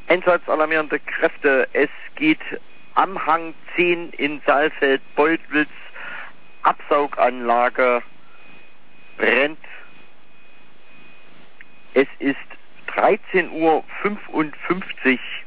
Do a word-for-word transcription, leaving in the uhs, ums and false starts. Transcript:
Einsatz alarmierende Kräfte. Es geht am Hang zehn in Saalfeld-Beutwitz. Absauganlage brennt. Es ist dreizehn Uhr fünfundfünfzig.